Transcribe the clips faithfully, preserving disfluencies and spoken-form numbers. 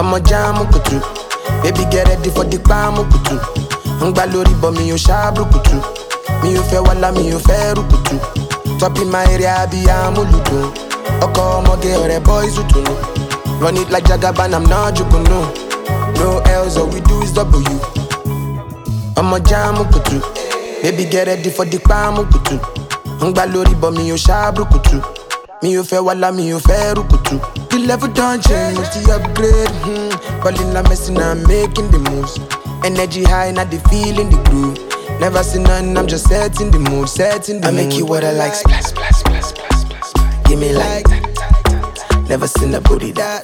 I'm a jam kutu. Baby get ready for the palm kutu. Ngba lori but me yo shabru kutu. Me yo fe wala me yo fe rukutu. Top in my area be amulutu. Oko omoge ore boys utunu. Run it like Jagaban, I'm not joking, no. No L's, all we do is W. I'm a jam kutu. Baby get ready for the palm kutu. Ngba lori but me yo shabru kutu. Me yo fe wala me yo fe rukutu. The level don't change, the upgrade. Hmm. Calling la messing, I'm making the moves. Energy high, not the feeling the groove. Never seen none, I'm just setting the mood, setting the I mood. I make you what I like, splash, splash, splash, splash, splash, splash. Give me like that, that, that, that. Never seen a booty that.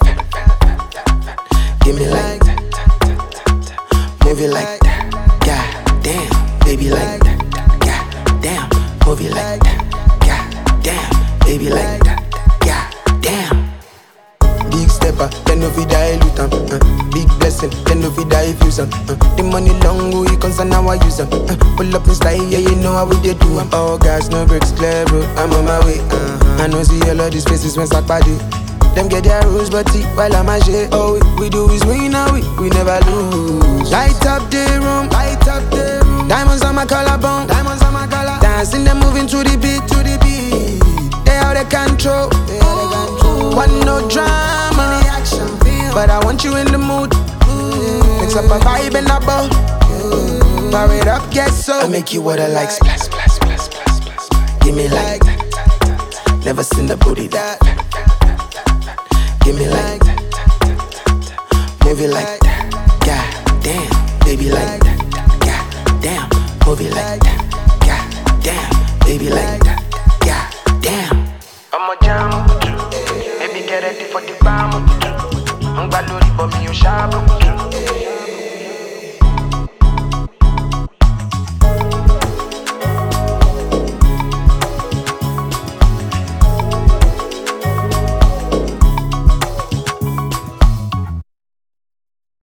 Give me like that, that, that, that. Move it like that, god damn, baby like that, god damn. Move it like that, god damn, baby like that, god damn. Big stepper, then no fi die loot em. Uh, big blessing, then no fi die fuse em. Uh, the money long go, you concern how I use em. Uh, pull up in style, yeah you know how we dey do em. All gas, no breaks, clear bro, I'm on my way. Uh-huh. I know see all of these faces when sack body. Them get their rules, but tea while I'm a shit. All we, we do is win, now we we never lose. Light up the room, light up the room. Diamonds on my collarbone, diamonds on my collar. Dancing, them moving to the beat, to the beat. They out of control, they out of control. Want no drama, action, but I want you in the mood. Mix up a vibe and a bow. Power it up, get so. I make you what I like, splash, splash, splash, splash, splash. Give me like that, that, that, that. Never seen the booty that. Give me like that, that, that, that. Move it like that, god damn, baby like that, god damn. Move it like that, god damn, baby like that, god damn. I'm a jam kutu, baby get ready for the palm kutu. Ngba lori but me yo shabru kutu.